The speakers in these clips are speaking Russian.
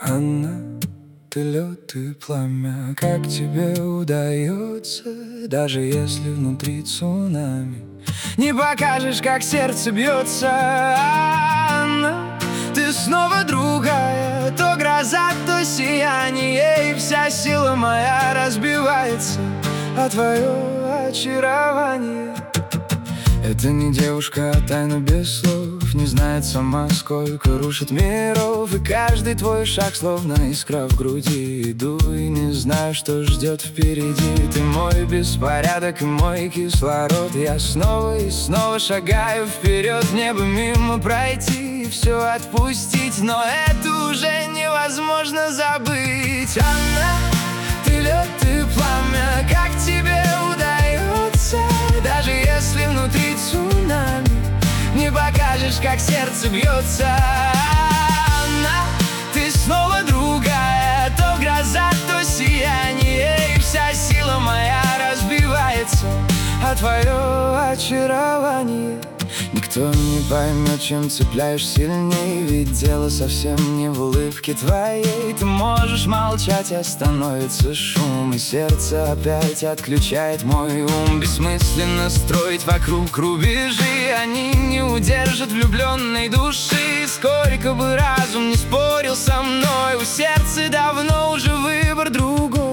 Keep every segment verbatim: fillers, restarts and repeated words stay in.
Анна, ты лед, ты пламя. Как тебе удается, даже если внутри цунами? Не покажешь, как сердце бьется. Анна, ты снова другая. То гроза, то сияние, и вся сила моя разбивается о твое очарование. Это не девушка, а тайна без слов. Не знает сама, сколько рушит миров. И каждый твой шаг словно искра в груди. Иду и не знаю, что ждет впереди. Ты мой беспорядок и мой кислород. Я снова и снова шагаю вперед. Мне бы мимо пройти и все отпустить, но это уже невозможно забыть. Анна, ты лед, ты пламя. Как тебе удается, даже если внутри цунами? Не покажешь, как сердце бьется. Анна, ты снова другая. То гроза, то сияние, и вся сила моя разбивается о твое очарование. Никто не поймет, чем цепляешь сильней, ведь дело совсем не в улыбке твоей. Ты можешь молчать, остановится шум, и сердце опять отключает мой ум. Бессмысленно строить вокруг рубежи, они не удержат влюбленной души. Сколько бы разум не спорил со мной, у сердца давно уже выбор другой.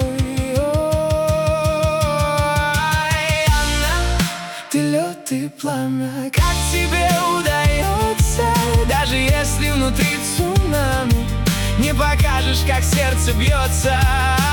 Ты лед, ты пламя. Как тебе удается, даже если внутри цунами? Не покажешь, как сердце бьется.